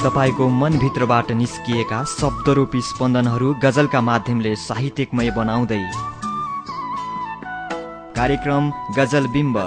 तपाईको मनभित्रबाट निस्किएका शब्दरूपी स्पन्दनहरू गजलका माध्यमले साहित्यिकमय बनाउँदै कार्यक्रम गजल बिम्ब।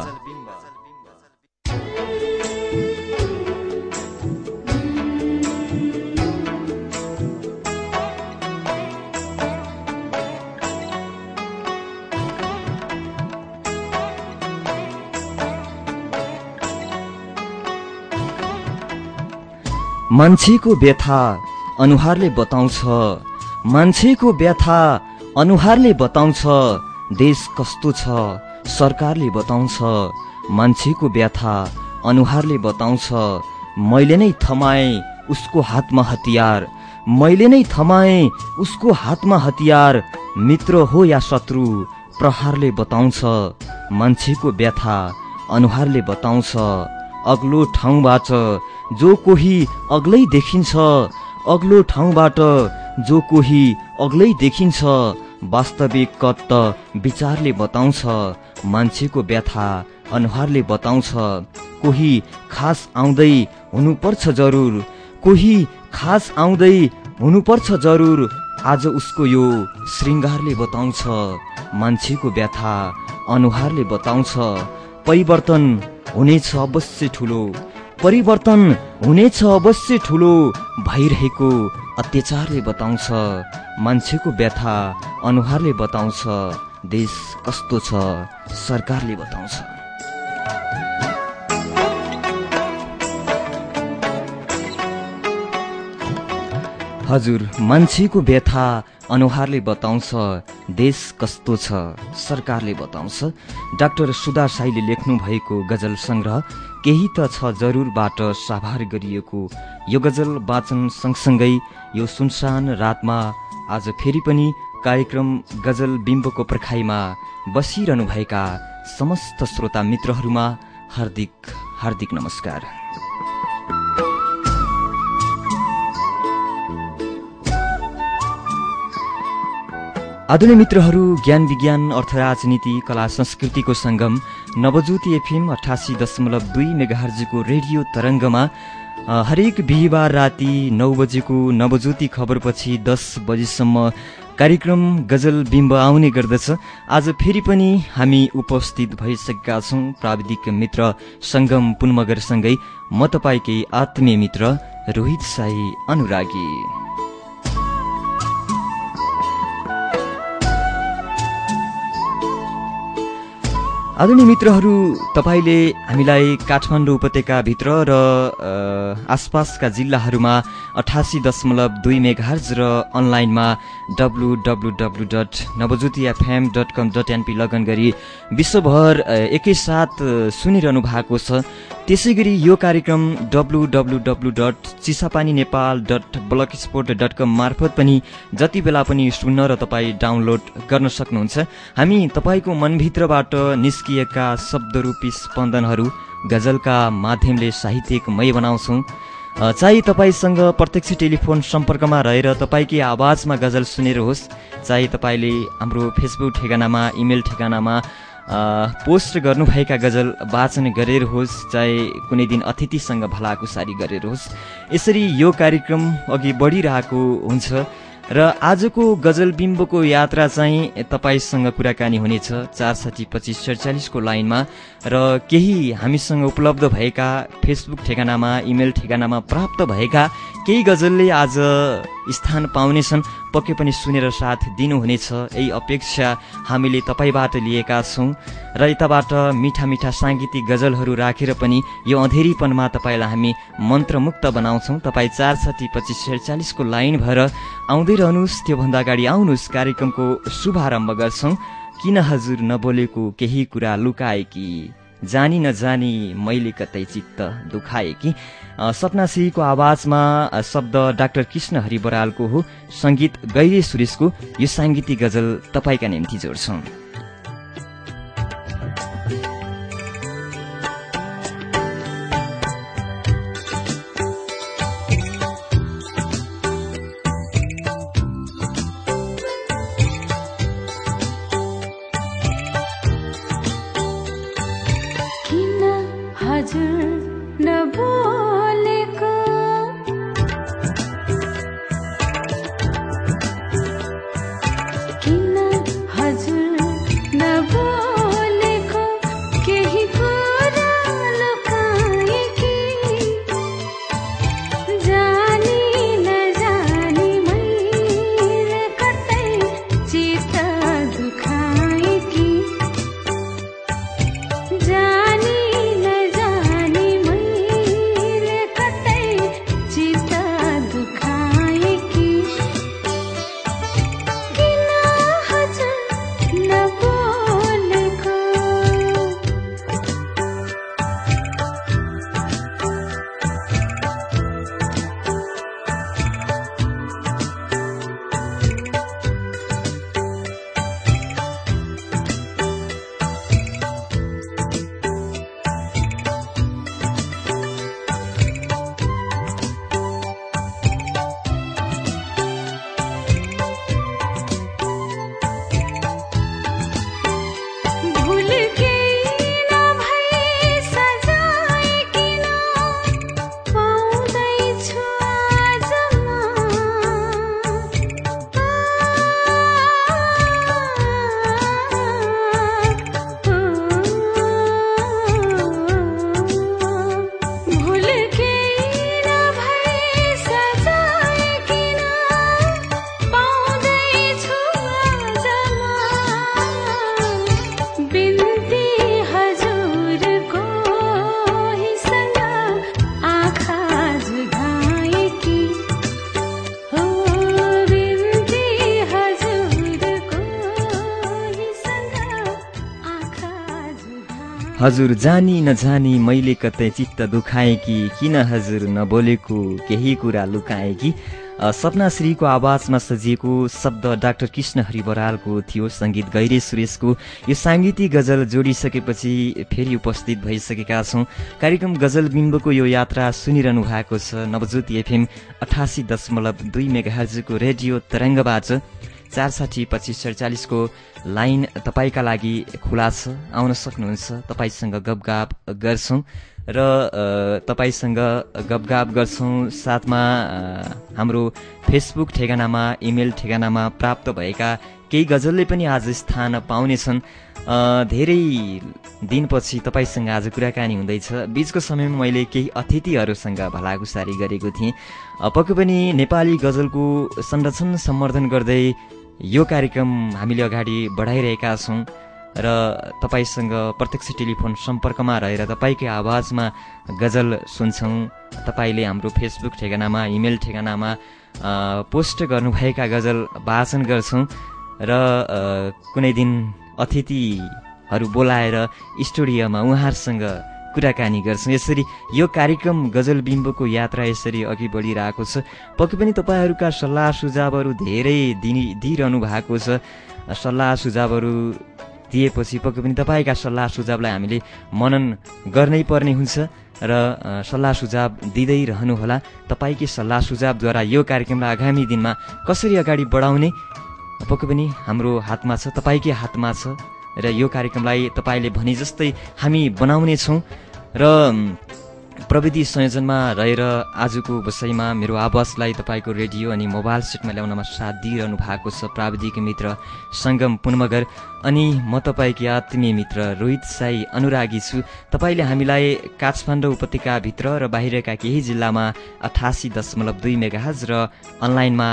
मान्छेको व्यथा अनुहारले बताउँछ, मान्छेको व्यथा अनुहारले बताउँछ, देश कस्तो छ सरकारले बताउँछ। मान्छेको व्यथा अनुहारले बताउँछ, मैले नै थमाएँ उसको हातमा हतियार, मैले नै थमाएँ उसको हातमा हतियार, मित्र हो या शत्रु प्रहारले बताउँछ। मान्छेको व्यथा अनुहारले बताउँछ, अग्लो ठाउँबाट जो कोही अग्लै देखिन्छ, अग्लो ठाउँबाट जो कोही अग्लै देखिन्छ, वास्तविक कद त विचारले बताउँछ। मान्छेको व्यथा अनुहारले बताउँछ, कोही खास आउँदै हुनुपर्छ जरुर, कोही खास आउँदै हुनुपर्छ जरुर, आज उसको यो श्रृङ्गारले बताउँछ। मान्छेको व्यथा अनुहारले बताउँछ, परिवर्तन हुनेछ अवश्य ठुलो, परिवर्तन हुनेछ अवश्य ठुलो, भइरहेको अत्याचारले बताउँछ। मान्छेको व्यथा अनुहारले बताउँछ, देश कस्तो छ सरकारले बताउँछ। हजुर, मान्छेको व्यथा अनुहारले बताउँछ, देश कस्तो छ सरकारले बताउँछ। डाक्टर सुधा साईले लेख्नु भएको गजल संग्रह केही त छ जरुरबाट साभार गरिएको यो गजल वाचन सँगसँगै यो सुनसान रातमा आज फेरि पनि कार्यक्रम गजल बिम्बको पर्खाइमा बसिरहनु भएका समस्त श्रोता मित्रहरूमा हार्दिक हार्दिक नमस्कार। आदरणीय मित्रहरू, ज्ञान विज्ञान अर्थ राजनीति कला संस्कृतिको संगम नवज्योति एफएम 88.2 मेगाहर्जको रेडियो तरङ्गमा हरेक बिहिबार राति 9 बजेको नवज्योति खबरपछि 10 बजेसम्म कार्यक्रम गजल बिम्ब आउने गर्दछ। आज फेरि पनि हामी उपस्थित भइसकेका छौँ प्राविधिक मित्र संगम पुनमगरसँगै म तपाईँकै आत्मीय मित्र रोहित साई अनुरागी। आदरणीय मित्रहरू, तपाईले हामीलाई काठमाडौँ उपत्यकाभित्र र आसपासका जिल्लाहरूमा 88.2 मेगाहर्ज र अनलाइनमा www.navajyotifm.com.np लगन गरी विश्वभर एकैसाथ सुनिरहनु भएको छ। त्यसैगरी यो कार्यक्रम www.चिसापानीनेपाल.blogspot.com मार्फत पनि जति बेला पनि सुन्न र तपाईँ डाउनलोड गर्न सक्नुहुन्छ। हामी तपाईँको मनभित्रबाट निस्किएका शब्दरूपी स्पन्दनहरू गजलका माध्यमले साहित्यिकमय बनाउँछौँ। चाहे तपाईँसँग प्रत्यक्ष टेलिफोन सम्पर्कमा रहेर तपाईँकै आवाजमा गजल सुनेर होस्, चाहे तपाईँले हाम्रो फेसबुक ठेगानामा इमेल ठेगानामा पोस्ट गर्नुभएका गजल वाचन गरेर होस्, चाहे कुनै दिन अतिथिसँग भलाकुसारी गरेर होस्, यसरी यो कार्यक्रम अघि बढिरहेको हुन्छ। र आजको गजल बिम्बको यात्रा चाहिँ तपाईसँग कुराकानी हुनेछ 4602547 को लाइनमा र केही हामीसँग उपलब्ध भएका फेसबुक ठेगानामा इमेल ठेगानामा प्राप्त भएका केही गजलले आज स्थान पाउनेछन्। पक्कै पनि सुनेर साथ दिनुहुनेछ, यही अपेक्षा हामीले तपाईँबाट लिएका छौँ। र यताबाट मिठा मिठा साङ्गीतिक गजलहरू राखेर पनि यो अँधेरीपनमा तपाईँलाई हामी मन्त्रमुक्त बनाउँछौँ। तपाईँ 4602547 को लाइन भएर आउँदै रहनुहोस्। त्योभन्दा अगाडि आउनुहोस्, कार्यक्रमको शुभारम्भ गर्छौँ। किन हजुर नबोलेको केही कुरा लुकाए कि, जानी नजानी मैले कतै चित्त दुखाए कि। सपना सिंहको आवाजमा शब्द डाक्टर कृष्ण हरि बरालको हो, सङ्गीत गैरी सुरेशको। यो साङ्गीतिक गजल तपाईँका निम्ति जोड्छौँ। हजुर नबोलेको हजुर जानी नजानी मैले कतै चित्त दुखाएँ कि किन हजुर नबोलेको केही कुरा लुकाएँ कि सपना श्रीको आवाजमा सजिएको शब्द डाक्टर कृष्ण हरि बरालको थियो, सङ्गीत गैरे सुरेशको। यो साङ्गीतिक गजल जोडिसकेपछि फेरि उपस्थित भइसकेका छौँ। कार्यक्रम गजल बिम्बको यो यात्रा सुनिरहनु भएको छ नवज्योति एफएम 88.2 मेगाहर्जको रेडियो तरङ्गबाट। 460-2547 को लाइन तपाईँका लागि खुला छ, आउन सक्नुहुन्छ। तपाईँसँग गफगाफ गर्छौँ र तपाईँसँग गफगाफ गर्छौँ। साथमा हाम्रो फेसबुक ठेगानामा, इमेल ठेगानामा प्राप्त भएका केही गजलले पनि आज स्थान पाउनेछन्। धेरै दिनपछि तपाईँसँग आज कुराकानी हुँदैछ। बिचको समयमा मैले केही अतिथिहरूसँग भलाकुसारी गरेको थिएँ। पक्कै पनि नेपाली गजलको संरक्षण सम्वर्धन गर्दै यो कार्यक्रम हामीले अगाडि बढाइरहेका छौँ र तपाईँसँग प्रत्यक्ष टेलिफोन सम्पर्कमा रहेर तपाईँकै आवाजमा गजल सुन्छौँ। तपाईँले हाम्रो फेसबुक ठेगानामा, इमेल ठेगानामा पोस्ट गर्नुभएका गजल वाचन गर्छौँ र कुनै दिन अतिथिहरू बोलाएर स्टुडियोमा उहाँहरूसँग कुराकानी गर्छौँ। यसरी यो कार्यक्रम गजल बिम्बको यात्रा यसरी अघि बढिरहेको छ। पक्कै पनि तपाईँहरूका सल्लाह सुझावहरू धेरै दिइरहनु भएको छ। सल्लाह सुझावहरू दिएपछि पक्कै पनि तपाईँका सल्लाह सुझावलाई हामीले मनन गर्नै पर्ने हुन्छ र सल्लाह सुझाव दिँदै रहनुहोला। तपाईँकै सल्लाह सुझावद्वारा यो कार्यक्रमलाई आगामी दिनमा कसरी अगाडि बढाउने पक्कै पनि हाम्रो हातमा छ, तपाईँकै हातमा छ र यो कार्यक्रमलाई तपाईँले भने जस्तै हामी बनाउने छौँ। र प्रविधि संयोजनमा रहेर आजको विषयमा मेरो आवाजलाई तपाईँको रेडियो अनि मोबाइल सेटमा ल्याउनमा साथ दिइरहनु भएको छ प्राविधिक मित्र सङ्गम पुनमगर अनि म तपाईँकी आत्मीय मित्र रोहित साई अनुरागी छु। तपाईँले हामीलाई काठमाडौँ उपत्यकाभित्र र बाहिरका केही जिल्लामा 88.2 मेगाहर्ज र अनलाइनमा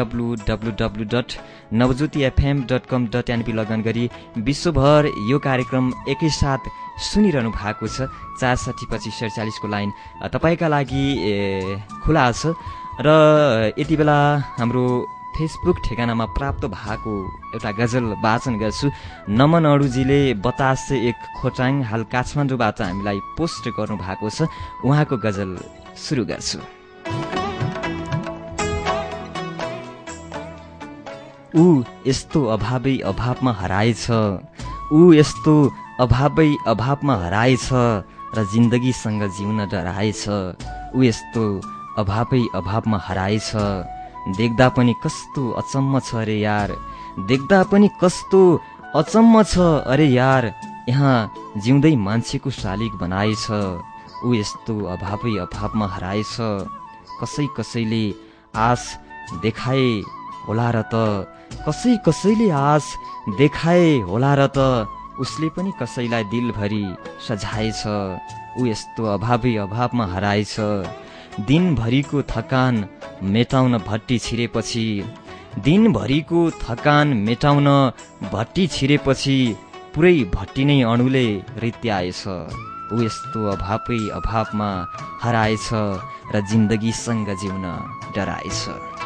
www.navajyotifm.com.np लगन गरी विश्वभर यो कार्यक्रम एकैसाथ सुनिरहनु भएको छ। 460-2547 को लाइन तपाईँका लागि खुला छ र यति बेला हाम्रो फेसबुक ठेगानामा प्राप्त भएको एउटा गजल वाचन गर्छु। नमन अडुजीले बतासे एक खोटाङ हाल काठमाडौँबाट हामीलाई पोस्ट गर्नु भएको छ। उहाँको गजल सुरु गर्छु। ऊ यस्तो अभावै अभावमा हराएछ, ऊ यस्तो अभावै अभावमा हराएछ र जिन्दगीसँग जिउन डराएछ। ऊ यस्तो अभावै अभावमा हराएछ, देख्दा पनि कस्तो अचम्म छ अरे यार, देख्दा पनि कस्तो अचम्म छ अरे यार, यहाँ जिउँदै मान्छेको शालिग बनाएछ। ऊ यस्तो अभावै अभावमा हराएछ, कसैले आश देखाए होला र त, कसैले आश देखाए होला र त, उसले पनि कसैलाई दिलभरि सजाएछ। ऊ यस्तो अभावै अभावमा हराएछ, दिनभरिको थकान मेटाउन भट्टी छिरेपछि, दिनभरिको थकान मेटाउन भट्टी छिरेपछि पुरै भट्टी नै अणुले रित्याएछ। ऊ यस्तो अभावै अभावमा हराएछ र जिन्दगीसँग जिउन डराएछ।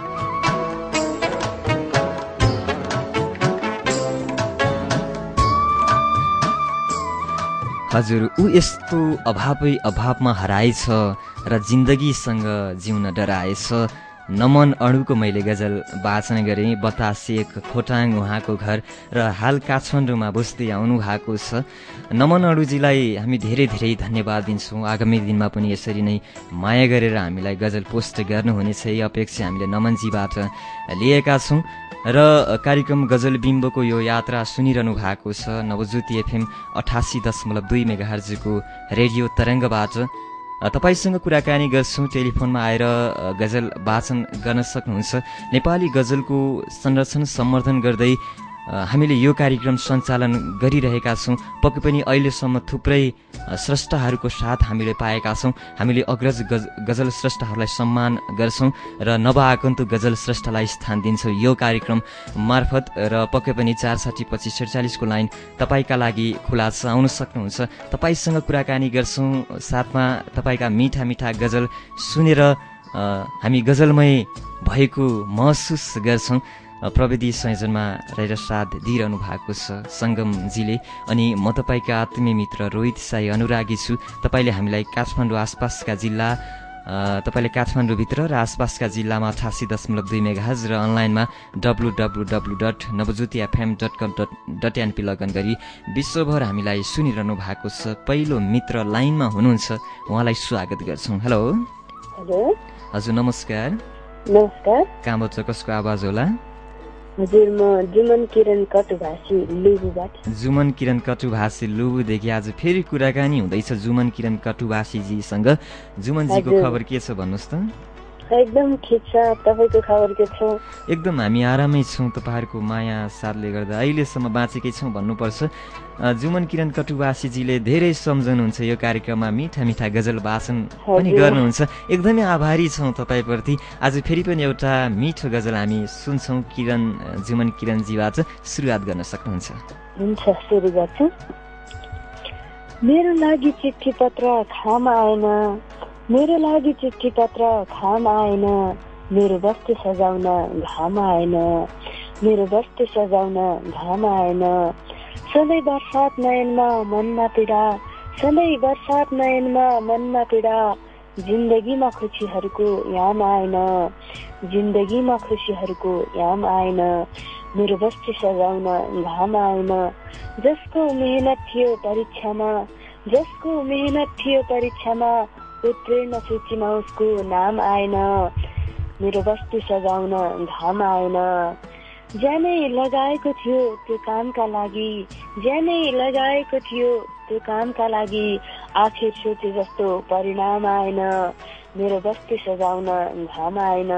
हजुर, ऊ यस्तो अभावै अभावमा हराएछ र जिन्दगीसँग जिउन डराएछ। नमन अणुको मैले गजल वाचन गरेँ। बतासे एक खोटाङ उहाँको घर र हाल काठमाडौँमा बस्दै आउनु भएको छ। नमन अणुजीलाई हामी धेरै धेरै धन्यवाद दिन्छौँ। आगामी दिनमा पनि यसरी नै माया गरेर हामीलाई गजल पोस्ट गर्नुहुनेछ, यही अपेक्षा हामीले नमनजीबाट लिएका छौँ। र कार्यक्रम गजल बिम्बको यो यात्रा सुनिरहनु भएको छ नवज्योति एफएम 88.2 मेगाहर्जको रेडियो तरङ्गबाट। तपाईँसँग कुराकानी गर्छौँ। टेलिफोनमा आएर गजल वाचन गर्न सक्नुहुन्छ। नेपाली गजलको संरक्षण सम्वर्धन गर्दै हामीले यो कार्यक्रम सञ्चालन गरिरहेका छौँ। पक्कै पनि अहिलेसम्म थुप्रै स्रष्टाहरूको साथ हामीले पाएका छौँ। हामीले अग्रज गजल स्रष्टाहरूलाई सम्मान गर्छौँ र नवआगन्तुक गजल स्रष्टालाई स्थान दिन्छौँ यो कार्यक्रम मार्फत। र पक्कै पनि 460-2547 को लाइन तपाईँका लागि खुला छ, आउन सक्नुहुन्छ। तपाईँसँग कुराकानी गर्छौँ, साथमा तपाईँका मिठा मिठा गजल सुनेर हामी गजलमय भएको महसुस गर्छौँ। प्रविधि संयोजनमा रहेर साथ दिइरहनु भएको छ सङ्गमजीले। अनि म तपाईँका आत्मीय मित्र रोहित साई अनुरागी छु। तपाईँले हामीलाई काठमाडौँ आसपासका जिल्ला तपाईँले काठमाडौँभित्र र आसपासका जिल्लामा 88.2 मेगाहर्ज र अनलाइनमा www.navajyotifm.com.np लगइन गरी विश्वभर हामीलाई सुनिरहनु भएको छ। पहिलो मित्र लाइनमा हुनुहुन्छ, उहाँलाई स्वागत गर्छौँ। हेलो हजुर नमस्कार। नमस्कार। कहाँबाट कसको आवाज होला? हजुर म जुमन किरण कटुभाषी लुबुबाट। जुमन किरण कटुभाषी लुबुदेखि आज फेरि कुराकानी हुँदैछ जुमन किरण कटुभाषीजीसँग। जुमनजीको खबर के छ भन्नुहोस् त? एकदम ठिक छ, तपाईको खबर के छ? एकदम हामी आरामै छौँ, तपाईँहरूको माया साथले गर्दा अहिलेसम्म बाँचेकै छौँ भन्नुपर्छ। जुमन किरण कटुभाषीजीले धेरै सम्झनुहुन्छ यो कार्यक्रममा, मिठा मिठा गजल वाचन पनि गर्नुहुन्छ। एकदमै आभारी छौँ तपाईँप्रति। आज फेरि पनि एउटा मिठो गजल हामी सुन्छौँ जुमन किरणजीबाट। सुरुवात गर्न सक्नुहुन्छ? हुन्छ, सुरु गर्छु। मेरो लागि चिठी पत्र खाम आएन, मेरो लागि चिठी पत्र खाम आएन, मेरो बस्ती सजाउन घाम आएन, मेरो बस्ती सजाउन घाम आएन। सधैँ बर्सात नयनमा मनमा पीडा, सधैँ बर्सात नयनमा मनमा पीडा, जिन्दगीमा खुसीहरूको याम आएन, जिन्दगीमा खुसीहरूको याम आएन, मेरो बस्ती सजाउन घाम आएन। जसको मेहनत थियो परीक्षामा, जसको मेहनत थियो परीक्षामा, उत्तीर्ण सूचीमा उसको नाम आएन, मेरो बस्ती सजाउन घाम आएन। ज्यानै लगाएको थियो त्यो कामका लागि, ज्यानै लगाएको थियो त्यो कामका लागि, आखिर सोचे जस्तो परिणाम आएन, मेरो बस्ती सजाउन घाम आएन।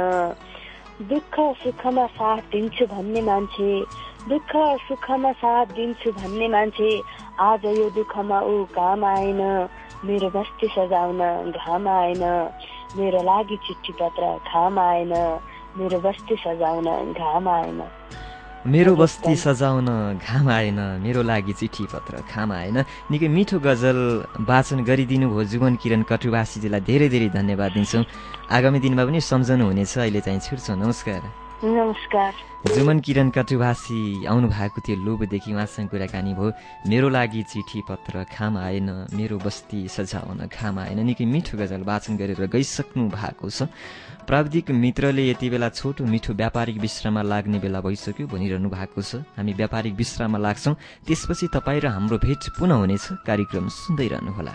दुःख सुखमा साथ दिन्छु भन्ने मान्छे, दुःख सुखमा साथ दिन्छु भन्ने मान्छे, आज यो दुःखमा ऊ काम आएन, मेरो बस्ती सजाउन घाम आएन, मेरो लागि चिठी पत्र खाम आएन, मेरो बस्ती सजाउन घाम आएन। मेरो बस्ती सजाउन घाम आएन, मेरो लागि चिठी पत्र खाम आएन। निकै मिठो गजल वाचन गरिदिनु भयो जुमन किरण कटुभाषीजीलाई धेरै धेरै धन्यवाद दिन्छौँ। आगामी दिनमा पनि सम्झनु हुनेछ। अहिले चाहिँ छुट्छौँ। नमस्कार। नमस्कार। जुमन किरण कटुभाषी आउनु भएको थियो लोभदेखि, उहाँसँग कुराकानी भयो। मेरो लागि चिठी पत्र खाम आएन, मेरो बस्ती सजाउन घाम आएन। निकै मिठो गजल वाचन गरेर गइसक्नु भएको छ। प्राविधिक मित्रले यति बेला छोटो मिठो व्यापारिक विश्राममा लाग्ने बेला भइसक्यो भनिरहनु भएको छ। हामी व्यापारिक विश्राममा लाग्छौँ, त्यसपछि तपाईँ र हाम्रो भेट पुनः हुनेछ। कार्यक्रम सुन्दै रहनुहोला।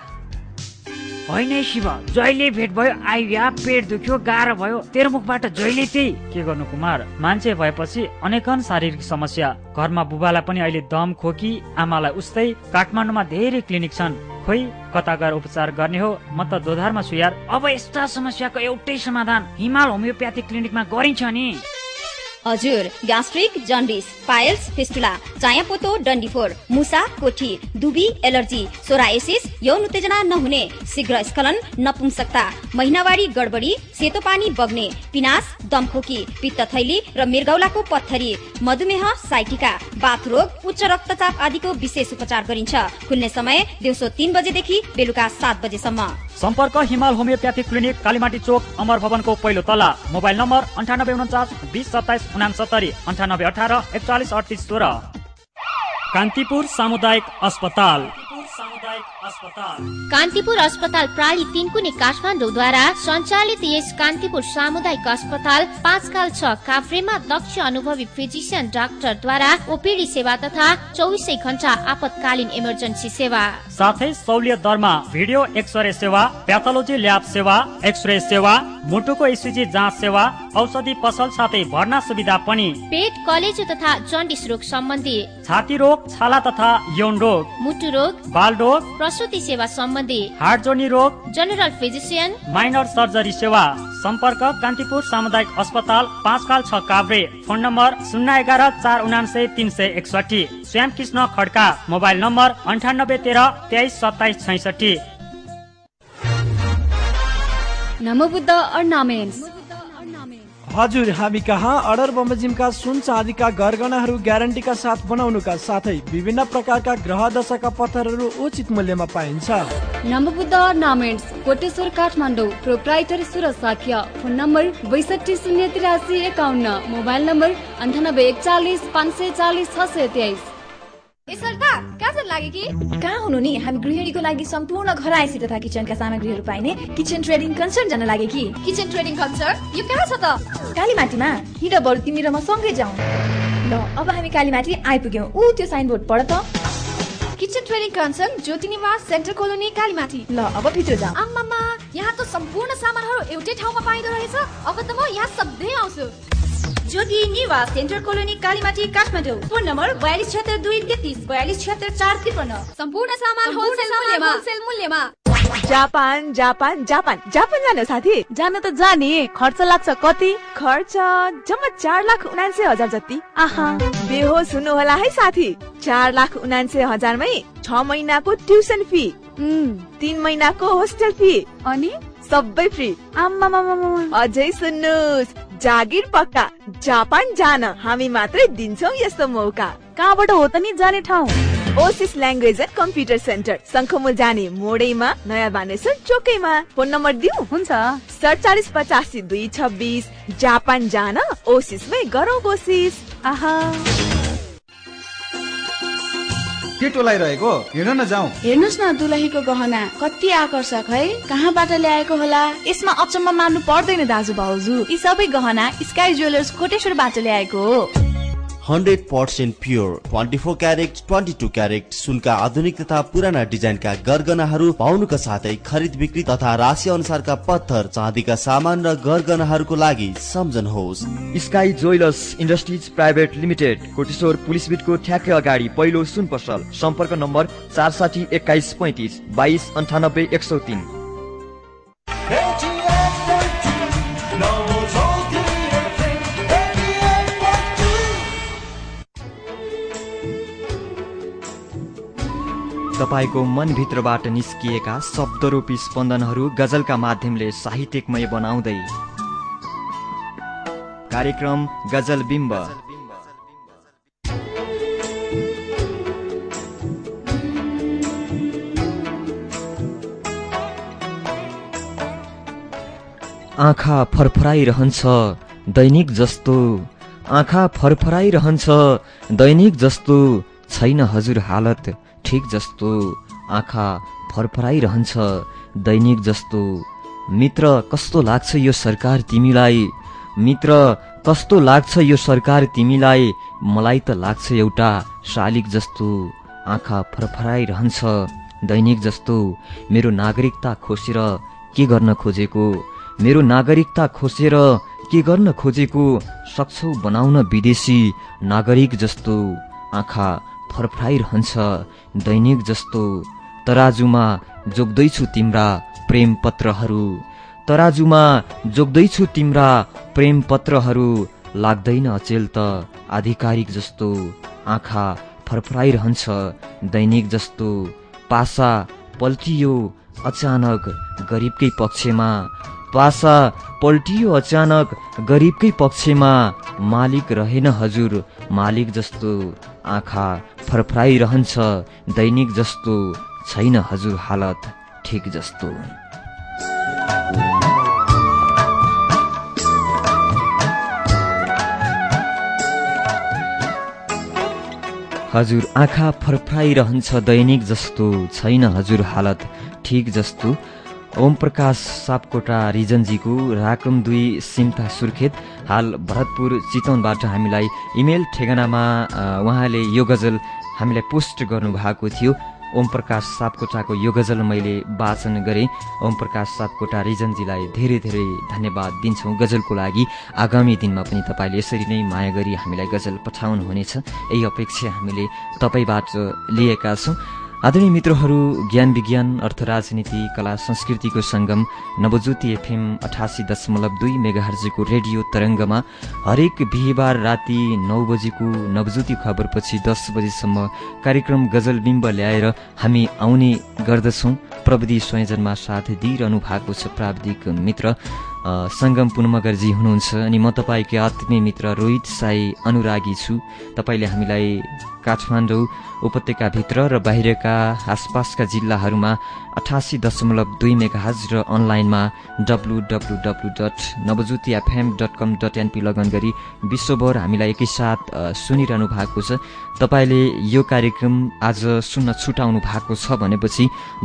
होइन शिव, जहिले भेट भयो आइया पेट दुख्यो गाह्रो भयो, तेरो मुखबाट जहिले त्यही। के गर्नु कुमार, मान्छे भएपछि अनेकन शारीरिक समस्या। घरमा बुबालाई पनि अहिले दम खोकी, आमालाई उस्तै। काठमाडौँमा धेरै क्लिनिक छन्, खोइ कता गएर उपचार गर्ने हो। म त दोधारमा छु यार। अब यस्ता समस्याको एउटै समाधान हिमाल होमियोप्याथिक क्लिनिकमा गरिन्छ नि। हजुर, ग्यास्ट्रिक, जन्डिस, पाइल्स, फिस्टुला, चायापोतो, डन्डीफोर, मुसा, कोठी, दुबी, एलर्जी, सोरायसिस, यौन उत्तेजना नहुने, शीघ्र स्खलन, नपुंसकता, महिनावारी गडबडी, सेतो पानी बग्ने, पिनास, दमखोकी, पित्तथैली र मृगौलाको पत्थरी, मधुमेह, साइटिका, बाथरोग, उच्च रक्तचाप आदिको विशेष उपचार गरिन्छ। खुल्ने समय दिउँसो 3 बजेदेखि बेलुका 7 बजेसम्म। सम्पर्क हिमाल होमियोप्याथिक क्लिनिक, कालीमाटी चोक, अमर भवनको पहिलो तला। Mobile number 9849 20 27 69, 9818 41 38 16। कान्तिपुर सामुदायिक अस्पताल। कान्तिपुर अस्पताल प्राली 3 कुने काठमाडौँद्वारा सञ्चालित यस कान्तिपुर सामुदायिक अस्पताल 5/6 काभ्रेमा दक्ष अनुभवी फिजिसियन डाक्टरद्वारा ओपीडी सेवा तथा 24 घण्टा आपतकालीन इमर्जेन्सी सेवा, साथै सहुलियत दरमा भिडियो एक्सरे सेवा, प्याथोलोजी ल्याब सेवा, एक्सरे सेवा, मुटुको इसिजी जाँच सेवा, औषधि पसल साथै भर्ना सुविधा पनि। पेट, कलेजो तथा जन्डिस रोग सम्बन्धी, छाती रोग, छाला तथा यौन रोग, मुटु रोग, बाल रोग, प्रसुति सेवा सम्बन्धी, हार्ट जोर्नी रोग, जनरल फिजिसियन, माइनर सर्जरी सेवा। सम्पर्क कान्तिपुर सामुदायिक अस्पताल 5/6 काभ्रे। फोन नम्बर 011 479 361। श्याम कृष्ण खड्का। मोबाइल नम्बर 9813 23 27 66। नमो बुद्ध अर्नामेन्ट्स। हजुर, हामी कहाँ अर्डर बमोजिमका सुन चाँदीका गरगहनाहरू ग्यारेन्टीका साथ बनाउनुका साथै विभिन्न प्रकारका ग्रह दशाका पत्थरहरू उचित मूल्यमा पाइन्छ। Namobuddha ornaments, Koteshwar, Kathmandu. Proprietor Suraj Sakhya. Phone नम्बर 62038151। मोबाइल नम्बर 9814454623। कहाँ हुनु नि? हामी गृहिणीको लागि सम्पूर्ण घरायसी तथा किचनका सामग्रीहरू पाइने किचन ट्रेडिङ कन्सर्न जान लागे कि। किचन ट्रेडिङ कन्सर्न यो कहाँ छ त? कालीमाटीमा। हिँड बरु तिमी र म सँगै जाउँ। ल अब हामी कालीमाटी आइपुग्यौँ। ऊ त्यो साइनबोर्ड पढ त। किचन ट्रेडिङ कन्सर्न, ज्योति निवास, सेन्टर कोलोनी, कालीमाटी। ल अब भित्र जाउँ। आम्मामा, यहाँ त सम्पूर्ण सामानहरू एउटै ठाउँमा पाइदो रहेछ। अब त म यहाँ सधैँ आउँछु। ज्योति निवास, centre colony, Kalimati, Kathmandu. Phone नम्बर 426233 426453। सम्पूर्ण सामान होलसेल मूल्यमा। जापान जापान जापान जापान जान साथी? जान त जाने, खर्च लाग्छ कति? खर्च जम्मा 4,79,000 जति। आहा, बेहोस हुनु होला है साथी। 4,79,000 6 महिनाको ट्युसन फी, 3 महिनाको होस्टेल फी अनि सबै फ्री। अझै सुन्नुस्, जागिर पक्का, जापान जान हामी मात्रै दिन्छौँ यस्तो मौका। कहाँबाट हो त नि जाने ठाउँ? Oasis language and computer centre, Shankhamul जाने मोडैमा, नयाँ बानेश्वर चोकैमा। फोन नम्बर दिऊ? हुन्छ। 4785 जापान जान ओसिसमै गरौँ कोसिस। आहा, के टोलाइरहेको? हिँड न जाउँ। हेर्नुस् न, दुलहीको गहना कति आकर्षक है। कहाँबाट ल्याएको होला? यसमा अचम्म मान्नु पर्दैन दाजु भाउजू। यी सबै गहना स्काई ज्वेलर्स कोटेश्वरबाट ल्याएको हो। 100% प्योर 24 क्यारेट 22 क्यारेट सुनका आधुनिक तथा पुराना डिजाइनका गरगहनाहरू पाउनुका साथै खरिद बिक्री तथा राशि अनुसारका पत्थर चाँदीका सामान र गरगहनाहरूको लागि सम्झनुहोस् sky jewellers industries private limited, Koteshwar police बिटको ठ्याक्कै अगाडि पहिलो सुन पसल। सम्पर्क नम्बर 460 21 35 22 98 103। तपाईको मनभित्रबाट निस्किएका शब्दरूपी स्पन्दनहरू गजलका माध्यमले साहित्यमय बनाउँदै कार्यक्रम गजल बिम्ब। आँखा फरफराइरहन्छ दैनिक जस्तो, आँखा फरफराइरहन्छ दैनिक जस्तो, छैन हजुर हालत ठीक जस्तो, आँखा फरफराइरहन्छ दैनिक जस्तो। मित्र कस्तो लाग्छ यो सरकार तिमीलाई, मित्र कस्तो लाग्छ यो सरकार तिमीलाई, मलाई त लाग्छ एउटा शालिक जस्तो, आँखा फरफराइरहन्छ दैनिक जस्तो। मेरो नागरिकता खोसेर के गर्न खोजेको, मेरो नागरिकता खोसेर के गर्न खोजेको, सक्छौ बनाउन विदेशी नागरिक जस्तो, आँखा फरफराइरहन्छ दैनिक जस्तो। तराजुमा जोग्दैछु तिम्रा प्रेम पत्रहरू, तराजुमा जोग्दैछु तिम्रा प्रेम पत्रहरू, लाग्दैन अचेल त आधिकारिक जस्तो, आँखा फरफराइरहन्छ दैनिक जस्तो। पासा पल्टियो अचानक गरिबकै पक्षमा, पासा पल्टियो अचानक गरिबकै पक्षमा, मालिक रहेन हजुर मालिक जस्तो, आँखा फरफराइरहन्छ दैनिक जस्तो, छैन हजुर हालत ठीक जस्तो। हजुर आँखा फरफराइरहन्छ दैनिक जस्तो, छैन हजुर हालत ठीक जस्तो। ओम प्रकाश सापकोटा रिजनजीको राक्रम 2 सिमता सुर्खेत, हाल भरतपुर चितवनबाट हामीलाई इमेल ठेगानामा उहाँले यो गजल हामीलाई पोस्ट गर्नुभएको थियो। ओम प्रकाश सापकोटाको यो गजल मैले वाचन गरेँ। ओम प्रकाश सापकोटा रिजनजीलाई धेरै धेरै धन्यवाद दिन्छौँ गजलको लागि। आगामी दिनमा पनि तपाईँले यसरी नै माया गरी हामीलाई गजल पठाउनुहुनेछ, यही अपेक्षा हामीले तपाईँबाट लिएका छौँ। आदरणीय मित्रहरू, ज्ञान विज्ञान अर्थ राजनीति कला संस्कृतिको सङ्गम नवज्योति एफएम 88.2 मेगाहर्जको रेडियो तरङ्गमा हरेक बिहिबार राति 9 बजेको नवज्योति खबरपछि 10 बजेसम्म कार्यक्रम गजल बिम्ब ल्याएर हामी आउने गर्दछौँ। प्रविधि संयोजनमा साथ दिइरहनु भएको छ प्राविधिक मित्र सङ्गम पुनमगरजी हुनुहुन्छ अनि म तपाईँकै आत्मीय मित्र रोहित साई अनुरागी छु। तपाईँले हामीलाई काठमाडौँ उपत्यकाभित्र र बाहिरका आसपासका जिल्लाहरूमा 88.2 मेगाहर्ज र अनलाइनमा www.navajyotifm.com.np लगन गरी विश्वभर हामीलाई एकैसाथ सुनिरहनु भएको छ। तपाईँले यो कार्यक्रम आज सुन्न छुटाउनु भएको छ भनेपछि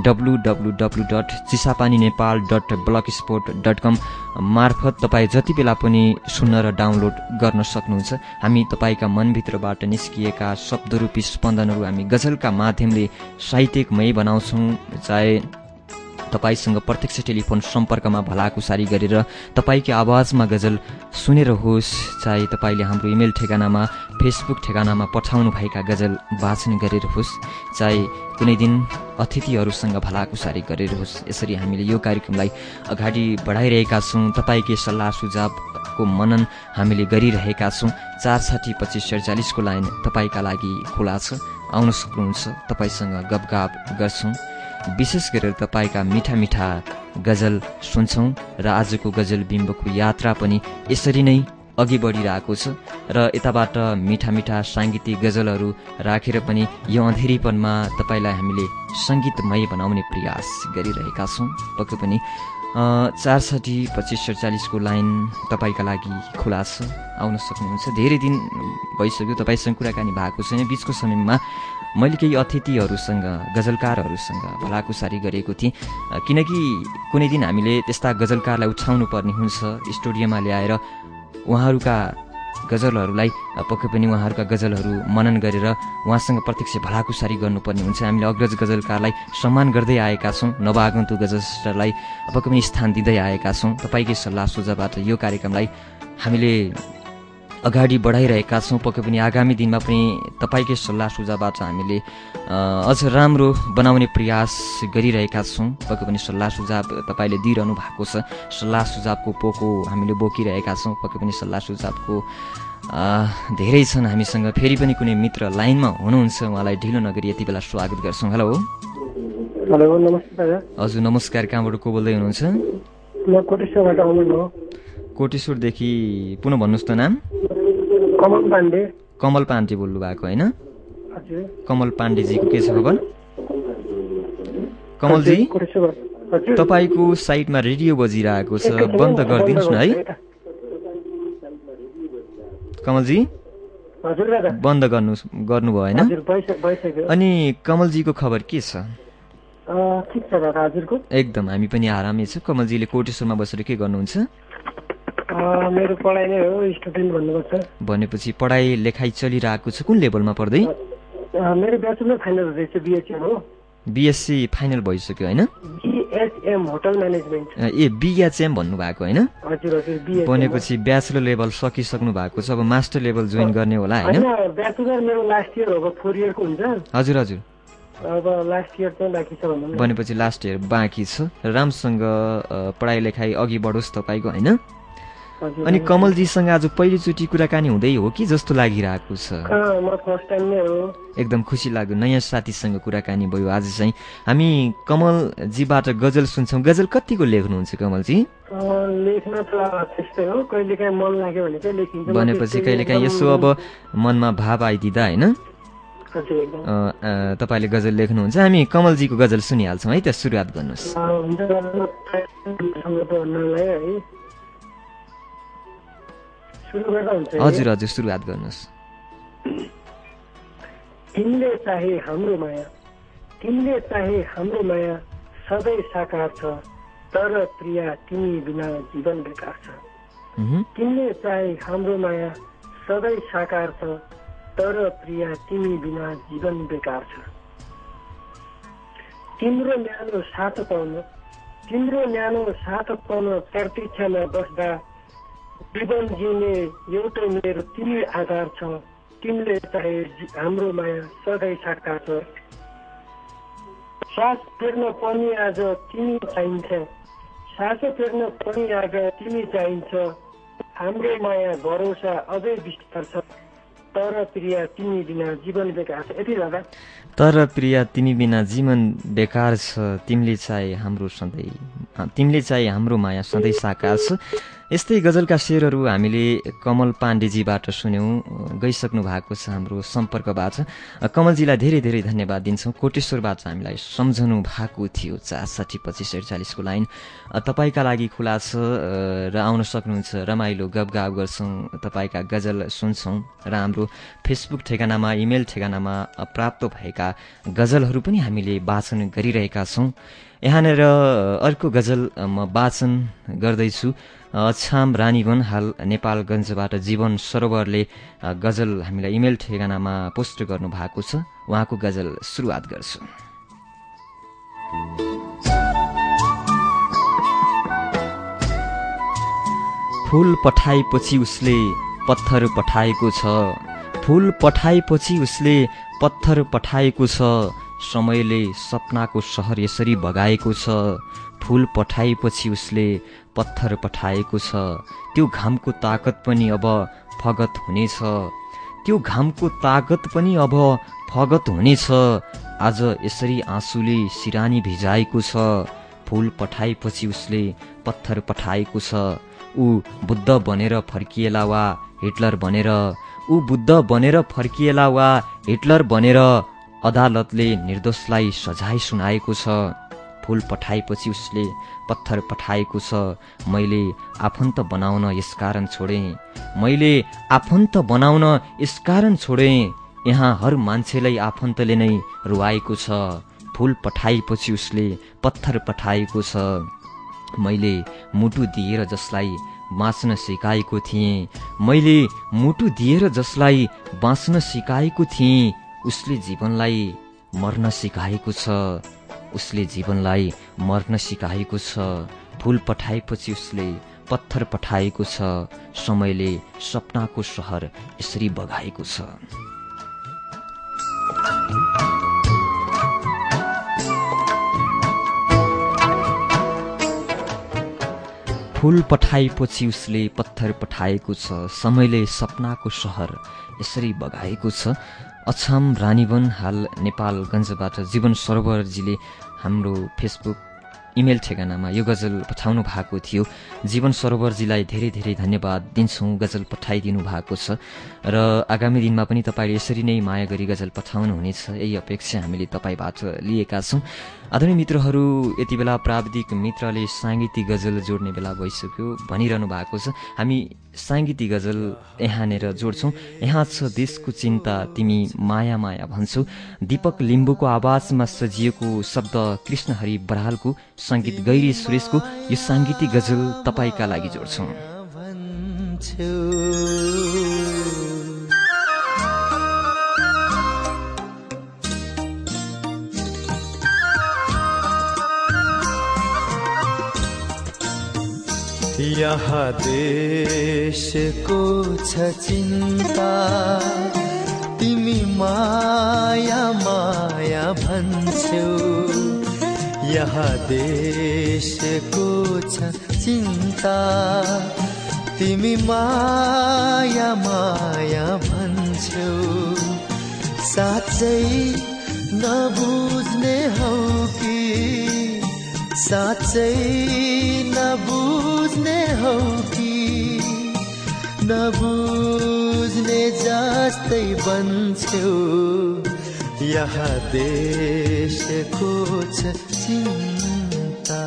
www.chisapaninepal.blogspot.com मार्फत तपाईँ जति बेला पनि सुन्न र डाउनलोड गर्न सक्नुहुन्छ। हामी तपाईँका मनभित्रबाट निस्किएका शब्दरूपी स्पन्दनहरू हामी गजलका माध्यमले साहित्यिकमय बनाउँछौँ। चाहे तपाईसँग प्रत्यक्ष टेलिफोन सम्पर्कमा भलाकुसारी गरेर तपाईँकै आवाजमा गजल सुनेर होस्, चाहे तपाईँले हाम्रो इमेल ठेगानामा फेसबुक ठेगानामा पठाउनु भएका गजल वाचन गरेर होस्, चाहे कुनै दिन अतिथिहरूसँग भलाकुसारी गरेर होस्, यसरी हामीले यो कार्यक्रमलाई अगाडि बढाइरहेका छौँ। तपाईँकै सल्लाह सुझावको मनन हामीले गरिरहेका छौँ। 4602547 को लाइन तपाईँका लागि खुला छ, आउन सक्नुहुन्छ। तपाईँसँग गफगाफ गर्छौँ, विशेष गरेर तपाईँका मिठा मिठा गजल सुन्छौँ र आजको गजल बिम्बको यात्रा पनि यसरी नै अघि बढिरहेको छ र यताबाट मिठा मिठा साङ्गीतिक गजलहरू राखेर पनि यो अँधेरीपनमा तपाईँलाई हामीले सङ्गीतमय बनाउने प्रयास गरिरहेका छौँ। पक्कै पनि 4602547 को लाइन तपाईँका लागि खुला छ, आउन सक्नुहुन्छ। धेरै दिन भइसक्यो तपाईँसँग कुराकानी भएको छैन। बिचको समयमा मैले केही अतिथिहरूसँग गजलकारहरूसँग भलाकुसारी गरेको थिएँ, किनकि कुनै दिन हामीले त्यस्ता गजलकारलाई उठाउनु पर्ने हुन्छ स्टुडियोमा ल्याएर उहाँहरूका गजलहरूलाई पक्कै पनि उहाँहरूका गजलहरू मनन गरेर उहाँसँग प्रत्यक्ष भलाकुसारी गर्नुपर्ने हुन्छ। हामीले अग्रज गजलकारलाई सम्मान गर्दै आएका छौँ, नवागन्तु गजलकारलाई पक्कै पनि स्थान दिँदै आएका छौँ। तपाईँकै सल्लाह सुझावबाट यो कार्यक्रमलाई हामीले अगाडि बढाइरहेका छौँ। पक्कै पनि आगामी दिनमा पनि तपाईँकै सल्लाह सुझावबाट हामीले अझ राम्रो बनाउने प्रयास गरिरहेका छौँ। पक्कै पनि सल्लाह सुझाव तपाईँले दिइरहनु भएको छ, सल्लाह सुझावको पोको हामीले बोकिरहेका छौँ। पक्कै पनि सल्लाह सुझावको धेरै छन् हामीसँग। फेरि पनि कुनै मित्र लाइनमा हुनुहुन्छ, उहाँलाई ढिलो नगरी यति बेला स्वागत गर्छौँ। हेलो नमस्कार। हजुर नमस्कार, कहाँबाट को बोल्दै हुनुहुन्छ? कोटेश्वरदेखि पुनः भन्नुहोस् त नाम? कमल पाण्डे बोल्नु भएको होइन? कमल पाण्डेजीको के छ खबर? कमलजी तपाईँको साइडमा रेडियो बजिरहेको छ, बन्द गरिदिनुहोस् न है। कमलजी बन्द गर्नुभयो होइन? अनि कमलजीको खबर के छ? एकदम हामी पनि आरामै छ। कमलजीले कोटेश्वरमा बसेर के गर्नुहुन्छ? मेरो पढाइ नै हो, स्टुडेन्ट भन्नुपर्छ। भनेपछि पढाइ लेखाइ चलिरहेको छ, कुन लेभलमा पढ्दै? मेरो ब्याचलर फाइनल हुँदैछ, बिएचएम हो। बिएससी फाइनल भइसक्यो होइन? BHM hotel management. ए बिएचएम भन्नुभएको होइन? हजुर हजुर। भनेपछि ब्याचलर लेभल सकिसक्नु भएको छ, अब मास्टर लेभल जोइन गर्ने होला होइन? ब्याचलर मेरो लास्ट इयर हो, 4 इयरको हुन्छ। हजुर हजुर। अब लास्ट इयर चाहिँ बाँकी छ भन्नु। भनेपछि लास्ट इयर बाँकी छ, राम्रोसँग पढाइ लेखाइ अघि बढोस् तपाईँको होइन? अनि कमलजीसँग आज पहिलोचोटि कुराकानी हुँदै हो कि जस्तो लागिरहेको छ? एकदम खुसी लाग्यो, नयाँ साथीसँग कुराकानी भयो आज चाहिँ। हामी कमलजीबाट गजल सुन्छौँ। गजल कतिको लेख्नुहुन्छ कमलजी? भनेपछि कहिलेकाहीँ यसो अब मनमा भाव आइदिँदा होइन तपाईँले गजल लेख्नुहुन्छ। हामी कमलजीको गजल सुनिहाल्छौँ है त, सुरुवात गर्नुहोस्। हजुर हजुर सुरुवात गर्नुहोस्। तिमीले चाहे हाम्रो माया, तिमीले चाहे हाम्रो माया सधैँ साकार छ, तर प्रिया तिमी बिना जीवन बेकार छ। तिमीले चाहे हाम्रो माया सधैँ साकार छ, तर प्रिया तिमी बिना जीवन बेकार छ। तिम्रो न्यानो साथ पाउन, तिम्रो न्यानो साथ पाउन प्रतीक्षामा बस्दा जीवन जिउने एउटै मेरो तिमी आधार छ। तिमीले चाहे हाम्रो माया सधैँ साकार छ। सास फेर्न पनि आज तिमी चाहिन्छ, सास फेर्न पनि आज तिमी चाहिन्छ। हाम्रो माया भरोसा अझै विस्तार छ, तर प्रिया तिमी बिना जीवन बेकार छ। यति दादा। तर प्रिया तिमी बिना जीवन बेकार छ, तिमीले चाहे हाम्रो सधैँ तिमीले चाहिँ हाम्रो माया सधैँ साकार छ। यस्तै गजलका शेरहरू हामीले कमल पाण्डेजीबाट सुन्यौँ। गइसक्नु भएको छ हाम्रो सम्पर्कबाट। कमलजीलाई धेरै धेरै धन्यवाद दिन्छौँ। कोटेश्वरबाट हामीलाई सम्झनु भएको थियो। 642548 लाइन तपाईँका लागि खुला छ र आउन सक्नुहुन्छ। रमाइलो गफगाफ गर्छौँ, तपाईँका गजल सुन्छौँ र हाम्रो फेसबुक ठेगानामा इमेल ठेगानामा प्राप्त भएका गजलहरू पनि हामीले वाचन गरिरहेका छौँ। यहाँनिर अर्को गजल म वाचन गर्दैछु। अछाम रानीवन हाल नेपालगञ्जबाट जीवन सरोवरले गजल हामीलाई इमेल ठेगानामा पोस्ट गर्नु भएको छ। उहाँको गजल सुरुवात गर्छु। फूल पठाएपछि उसले पत्थर पठाएको छ, फूल पठाएपछि उसले पत्थर पठाएको छ, समयले सपनाको सहर यसरी बगाएको छ। फूल पठाएपछि उसले पत्थर पठाएको छ, त्यो घामको ताकत पनि अब फगत हुनेछ, त्यो घामको ताकत पनि अब फगत हुनेछ। आज यसरी आँसुले सिरानी भिजाएको छ। फूल पठाएपछि उसले पत्थर पठाएको छ। ऊ बुद्ध बनेर फर्किएला वा हिटलर बनेर, ऊ बुद्ध बनेर फर्किएला वा हिटलर बनेर, अदालतले निर्दोषलाई सजाय सुनाएको छ। फूल पठाएपछि उसले पत्थर पठाएको छ। मैले आफन्त बनाउन यसकारण छोडेँ, मैले आफन्त बनाउन यसकारण छोडेँ। यहाँ हर मान्छेलाई आफन्तले नै रुवाएको छ। फूल पठाएपछि उसले पत्थर पठाएको छ। मैले मुटु दिएर जसलाई बाँच्न सिकाएको थिएँ, मैले मुटु दिएर जसलाई बाँच्न सिकाएको थिएँ, उसले जीवनलाई मर्न सिकाएको छ, उसले जीवनलाई मर्न सिकाएको छ। फूल पठाएपछि उसले पत्थर पठाएको छ। समयले सपनाको सहर यसरी बगाएको छ। फूल पठाएपछि उसले पत्थर पठाएको छ। समयले सपनाको सहर यसरी बगाएको छ। अछाम रानीवन हाल नेपालगञ्जबाट जीवन सरोवरजीले हाम्रो फेसबुक इमेल ठेगानामा यो गजल पठाउनु भएको थियो। जीवन सरोवरजीलाई धेरै धेरै धन्यवाद दिन्छौँ। गजल पठाइदिनु भएको छ र आगामी दिनमा पनि तपाईँले यसरी नै माया गरी गजल पठाउनुहुनेछ, यही अपेक्षा हामीले तपाईँबाट लिएका छौँ। आदरणीय मित्रहरू, यति बेला प्राविधिक मित्रले साङ्गीतिक गजल जोड्ने बेला भइसक्यो भनिरहनु भएको छ। हामी साङ्गीतिक गजल यहाँनिर जोड्छौँ। यहाँ छ देशको चिन्ता तिमी माया माया भन्छौ। दीपक लिम्बूको आवाजमा सजिएको शब्द कृष्णहरि बरालको, सङ्गीत गैरी सुरेशको यो साङ्गीतिक गजल तपाईँका लागि जोड्छौँ। यहाँ देशको छ चिन्ता तिमी माया माया भन्छौ। यहाँ देशको छ चिन्ता तिमी माया माया भन्छौ। साँच्चै नबुझ्ने हौ कि साँच्चै नबुझ्ने हौ कि नबुझ्ने जस्तै बन्छौ। यहाँ देशको छ चिन्ता।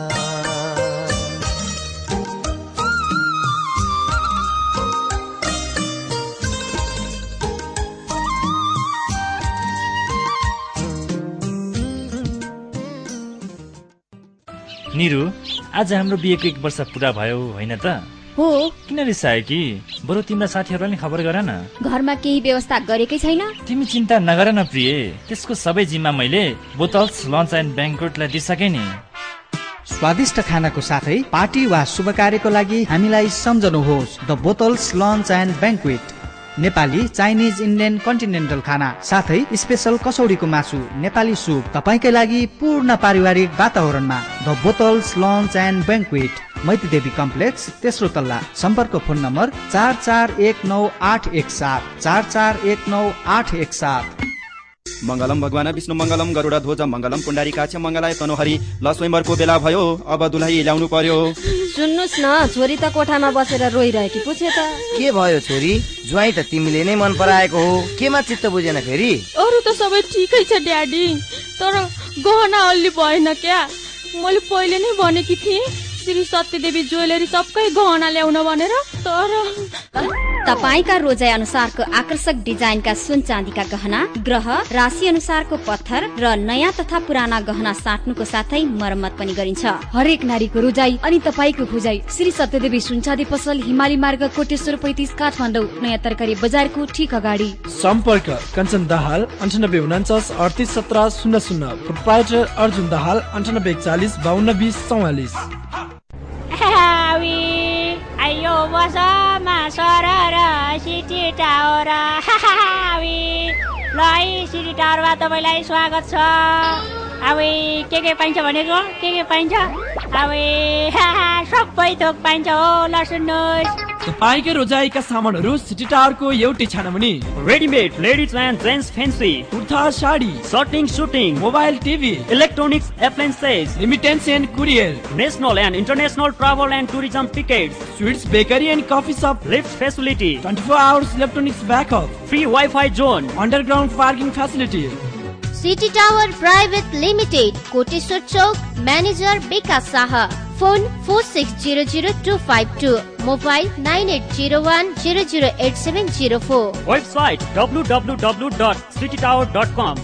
निरु, आज हाम्रो बिहेको 1 वर्ष पुरा भयो होइन त? हो। किन रिसायो कि? बरु तिम्रा साथीहरूलाई नि खबर गर न। घरमा केही व्यवस्था गरेकै छैन। तिमी चिन्ता नगर न प्रिय, त्यसको सबै जिम्मा मैले बोतल्स लन्च एन्ड ब्याङ्क्वेटलाई दिइसके नि। स्वादिष्ट खानाको साथै पार्टी वा शुभ कार्यको लागि हामीलाई सम्झनुहोस्। The bottles lunch and banquet, Nepali, Chinese, Indian, continental खाना साथै स्पेशल कसौडीको मासु, नेपाली सुप तपाईकै लागि पूर्ण पारिवारिक वातावरणमा। The bottles lunch and banquet, Maiti Devi complex, तेस्रो तल्ला। सम्पर्क फोन नम्बर 44198174419817। मङ्गलम भगवान विष्णु मङ्गलम गरुड ध्वज मङ्गलम पुण्डारिकाक्ष मङ्गलाय तनोहरि ल स्वयंवरको बेला भयो अब दुलही ल्याउनु पर्यो। सुन्नुस् न, छोरी त कोठामा बसेर रोइरहेकी पुछे त के भयो छोरी? ज्वाइँ त तिमीले नै मन पराएको हो, केमा चित्त बुझेन फेरि? अरू त सबै ठिकै छ ड्याडी, तर गहना अलि भएन क्या। मैले पहिले नै भनेकी थिएँ श्री सत्यदेवी ज्वेलरी सबकै गहना ल्याउन भनेर, तर तपाईका रोजाइ अनुसारको आकर्षक डिजाइनका सुन चाँदीका गहना, ग्रह राशि अनुसारको पत्थर र नयाँ तथा पुराना गहना साट्नुको साथै मरम्मत पनि गरिन्छ। हरेक नारीको रोजाइ अनि तपाईको खोजाइ श्री सत्यदेवी सुनचाँदी पसल, हिमाली मार्ग, कोटेश्वर 35 काठमाडौँ, नयाँ तरकारी बजारको ठीक अगाडि। सम्पर्क कञ्चन दाहाल 9849 38 17 00, प्रोप्राइटर अर्जुन दाहाल 98 40 52 20 44। आयो बसमा सरर सिटी टावर, ल सिटी टावरमा तपाईँलाई स्वागत छ। अब के पाइन्छ भनेको के पाइन्छ? अब सबै थोक पाइन्छ हो, ल सुन्नुहोस्। तपाईकै रोजाइका सामानहरू सिटी टावरको एउटै छानामुनि। Readymade ladies and gents fancy, kurta, sari, shirting, suiting, mobile, TV, electronics appliances, remittance and courier, national and international travel and tourism tickets, sweets, bakery and coffee shop, lift facility, 24 hours electronics backup, free wifi zone, underground parking facility. City tower private limited, Koteshwar चौक, manager Bikash Shah, phone 46000252, mobile 9801008704, website www.citytower.com।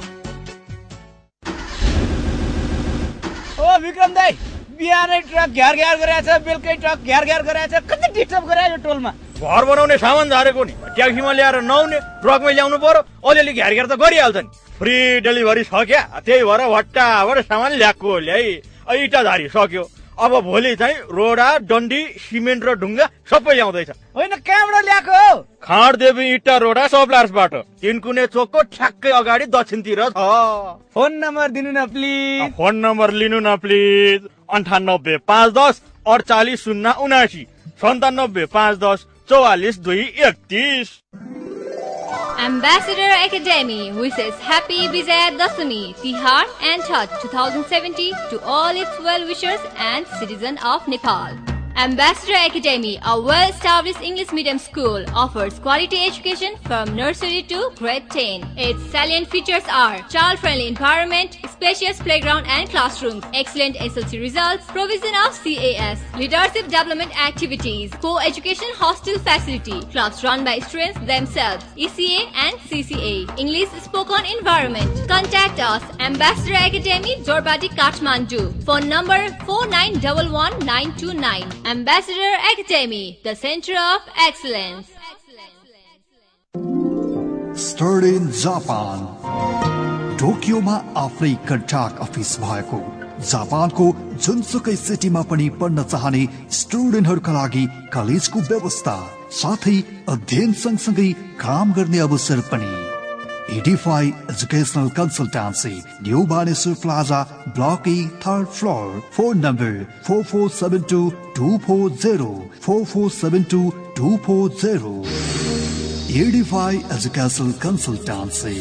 ओ विक्रम दाइ, बिहानै truck घ्यार गरेछ, बेलुकै truck घ्यार गरेछ, कति disturb गरायो टोलमा। घर बनाउने सामान झारेको नि, ट्याक्सीमा ल्याएर नहुने, ट्रकमै ल्याउनु पर्यो, अलिअलि घ्यार त गरिहाल्छ नि। फ्री डेलिभरी सक्या, त्यही भएर भट्टाबाट सामान ल्याएको ल्याइ, इटा झारी सक्यो। अब भोलि चाहिँ रोडा, डन्डी, सिमेन्ट र ढुङ्गा सबै ल्याउँदैछ। होइन, कहाँबाट ल्याएको? खाँडदेवी इटा रोडा सप्लायर्सबाट, तिनकुने चोकको ठ्याक्कै अगाडि दक्षिणतिर छ। फोन नम्बर दिनु न प्लिज। फोन नम्बर लिनु न please. 98 510 48 079, 97 510 44 231। Ambassador Academy wishes Happy Vijaya Dashami, Tihar and Chhath 2070 to all its well-wishers and citizens of Nepal. Ambassador Academy, a well-established English medium school, offers quality education from nursery to grade 10. Its salient features are child-friendly environment, spacious playground and classrooms, excellent SLC results, provision of CAS, leadership development activities, co-education hostel facility, clubs run by students themselves, ECA and CCA, English spoken environment. Contact us, Ambassador Academy, Jorbati, Kathmandu. Phone number 4911929. Ambassador Academy, the center of excellence. Started in Japan. टोकियोमा आफ्नै contact office भएको, जापानको जुनसुकै सिटीमा पनि पढ्न चाहने स्टुडेन्टहरूका लागि कलेजको व्यवस्था, साथै अध्ययन सँगसँगै काम गर्ने अवसर पनि। Edify Educational Consultancy, New Baneswar Plaza, Block E, 3rd floor. Phone number 4472-240, 4472-240. Edify Educational Consultancy.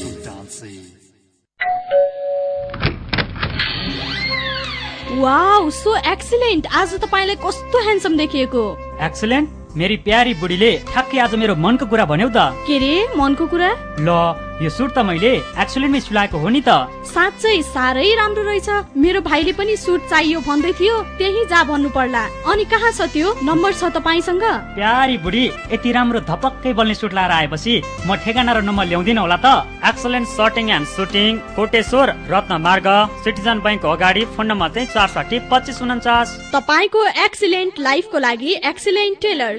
Wow, so excellent. आज तपाईलाई कस्तो ह्यान्डसम देखिएको। एक्सिलेन्ट? मेरी प्यारी बुढीले ठ्याक्कै आज मेरो मनको कुरा भन्यौ त। के रे मनको कुरा? ल, यो सुट त मैले एक्सिलेन्टमै सिलाएको हो नि त। साँच्चै साह्रै राम्रो रहेछ। मेरो भाइले पनि सुट चाहियो भन्दै थियो, त्यही जा भन्नु पर्ला। अनि कहाँ छ त्यो? नम्बर छ तपाईसँग? प्यारी बुढी, यति राम्रो धपक्कै बल्ने सुट लाएर आएपछि म ठेगाना र नम्बर ल्याउँदिन होला त। Excellent shirting and suiting, Koteshwar Ratna Marg, citizen बैंकको अगाडि। फोन नम्बर चाहिँ 460 2549। तपाईको एक्सिलेन्ट लाइफको लागि एक्सिलेन्ट टेलर।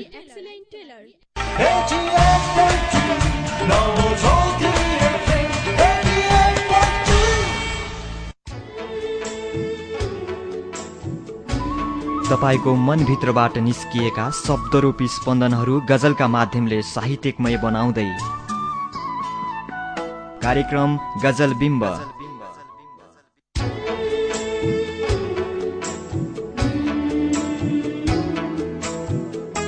तपाईको मनभित्रबाट निस्किएका शब्दरूपी स्पन्दनहरू गजलका माध्यमले साहित्यिकमय बनाउँदै कार्यक्रम गजल बिम्ब।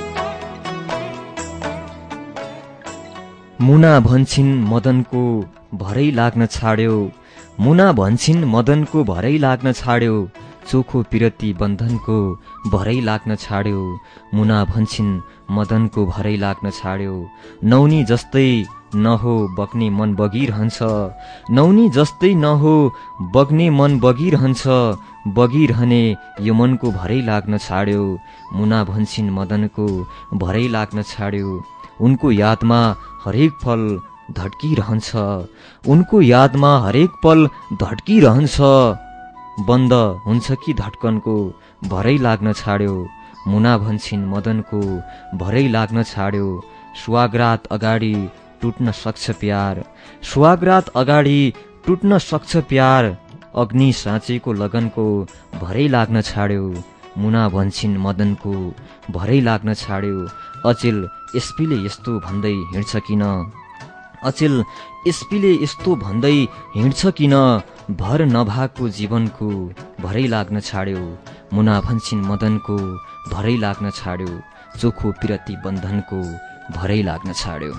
मुना भन्छिन् मदनको भरै लाग्न छाड्यो मुना भन्छिन् मदनको भरै लाग्न छाड्यो चोखो पिरती बन्धनको भरै लाग्न छाड्यो मुना भन्छिन् मदनको भरै लाग्न छाड्यो नौनी जस्तै नहो बग्ने मन बगिरहन्छ नौनी जस्तै नहो बग्ने मन बगिरहन्छ बगिरहने यो मनको भरै लाग्न छाड्यो मुना भन्छिन् मदनको भरै लाग्न छाड्यो उनको यादमा हरेक पल धड्किरहन्छ उनको यादमा हरेक पल धड्किरहन्छ बन्द हुन्छ कि धड्कनको भरै लाग्न छाड्यो मुना भन्छिन् मदनको भरै लाग्न छाड्यो सुहागरात अगाडि टुट्न सक्छ प्यार सुहागरात अगाडि टुट्न सक्छ प्यार अग्नि साँचेको लगनको भरै लाग्न छाड्यो मुना भन्छिन् मदनको भरै लाग्न छाड्यो अचेल एसपीले यस्तो भन्दै हिँड्छ किन अचेल एसपीले यस्तो भन्दै हिँड्छ किन भर नभएको जीवनको भरै लाग्न छाड्यो मुना भन्छिन् मदनको भरै लाग्न छाड्यो चोखो पिरती बन्धनको भरै लाग्न छाड्यो